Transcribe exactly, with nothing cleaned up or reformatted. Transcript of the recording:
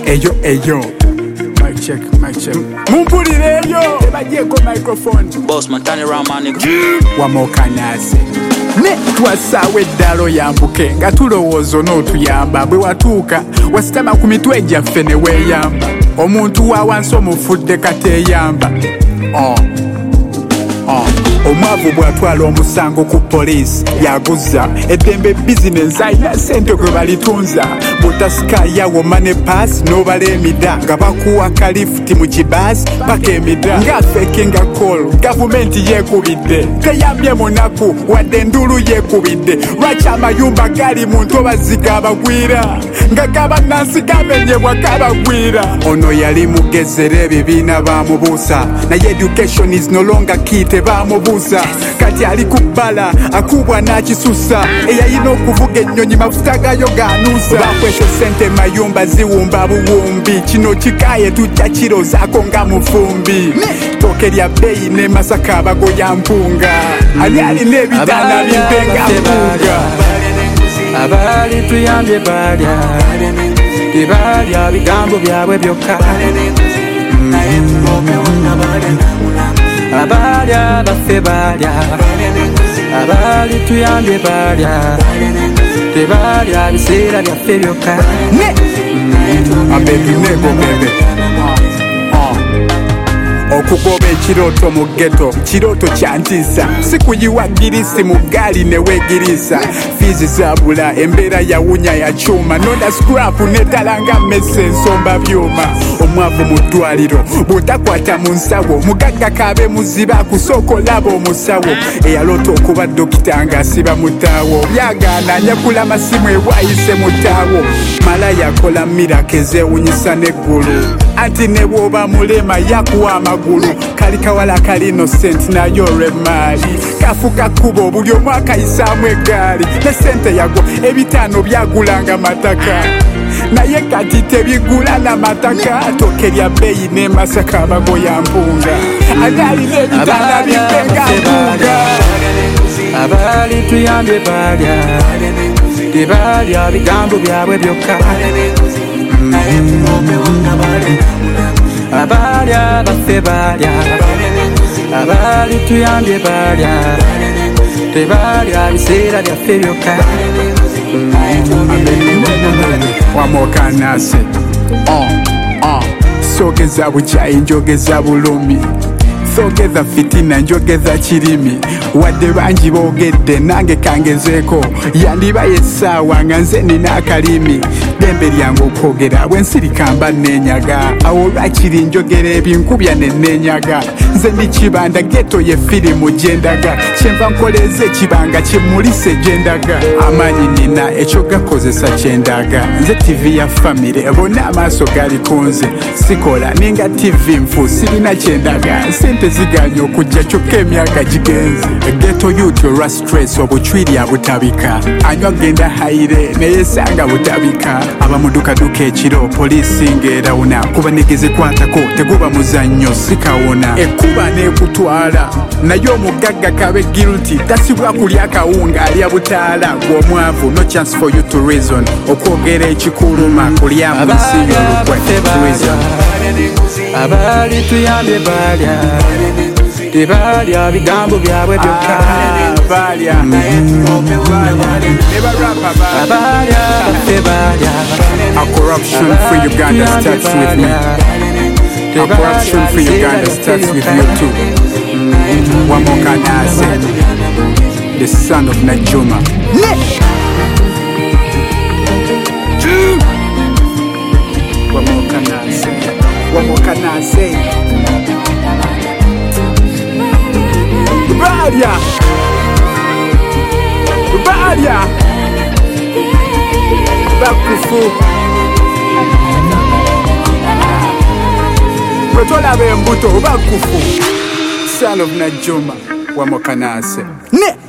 eyo eyo mic check mic check mumpulire eyo ebajeko microphone boss man turn around my nigga Wamokanase ne twasawe dalo yambuke nga tulowooza n'otuyamba bwe watuuka wasitama ku mitwe gyaffe ne weeyamba omuntu wa wansi omufudde kateeyamba oh. oh. omwavu bw'atwala omusango ku poliisi yaguza eddembe bizinensi alina ssente gwe balitunza bw'otasikayawo mane paasi n'obala emida nga bakuwa kalifuti mu kibaasi paka emida ng'afekinga kol gavumenti yeekubidde teyambye munaku wadde endulu yeekubidde lwaki amayumba gali mu ntobazi gabagwira nga gabannansi gamenyebwa gabagwira ono yali mugezera ebibiina bamubuusa naye education is no longer key tebamubuusa kati ali ku bbala akubwa n'akisusa eyayina okuvuga ennyonyi mafuta gayo ganuusa bakwese sente mayumba ziwumba buwumbi kino kikaye tujja kirozaako nga mufumbi tooke lya bbeeyi ne Masaka abagoya mpunga ali alina ebitaana bimpenga mpunga abali tuyambye balya tebalya bigambo byabwe byokka abalya baffe balya abali tuyambye balya tebalya biseera byaffe byokka abebinego bebe okugoba ekirooto mu ghetto kirooto kyantiisa si kuyiwa girisi mu gaali ne weegirisa fiizi zaabula embeera yawunya ya kyuma noda scrap netalanga mmese ensomba byuma omwavu mu ddwaliro bw'otakwata mu nsawo mugagga kaabe muziba kusooka laba omusawo eyaloota okuba dokita ng'asiba mutaawo byagaana nyakula masimu ewayise mutaawo malaya akola miraka ezeewunyisa n'eggulu anti ne bw'oba mulema yakuwa amagulu kali kawala kali innocent nayo olw'emmaali kafuka kkubo buli omu akayisaamu eggaali ne sente yagwa ebitaano byagulanga mataka naye kati tebigula na mataka tooke lya bbeeyi ne Masaka abagoya mpunga agalina ebitaana bimpenga mpunga abali tuyambye balya tebalya bigambo byabwe byokka abalya baffe balya abali tuyambye balya tebalya biseera byaffe byokka Wamokanase oh, oh. Sogeza bukyayi njogeza bulumi sogeza fitina njogeza kirimi wadde bangi boogedde nange kangezeeko yandiba yessaawa nga nze nina akalimi dembe lyange okwogera bwensirikamba nenyaga awo lwakiri njogera ebinkubya nenenyaga nze ndi kibanda geto ye firimu gyendaga kyenva nkoleza ekibanga kimulise gyendaga amaanyi nina ekyo gakozesa kyendaga nze tivi ya famire bonna amaaso gali kunze sikola ninga tivi nfu sirina kyendaga sente ziganya okujja kyokka emyaka gigenze geto youth olwa stress obucwiri abutabika anywa genda haire neyesanga butabika abamudukaduka ekiro poliisi ng'erawuna kuba negezekwatako teguba muzannyo sikawona ekuba neekutwala naye omugagga kabe guilty tasibwa kulya kawunga alya butaala gw'omwavu no chance for you to reason okwogera ekikuluma kulya mu nsi y'olukwe abali tuyambye balya tebalya bigambo byabwe byokka balya abalya baffe balya a corruption for Uganda starts with me a corruption for Uganda starts with you too Wamokanase the son of Najuma Wamokanase Wamokanase Balya Balya bakufu bwetolaba embuto bakufu son of Najuma Wamokanase ne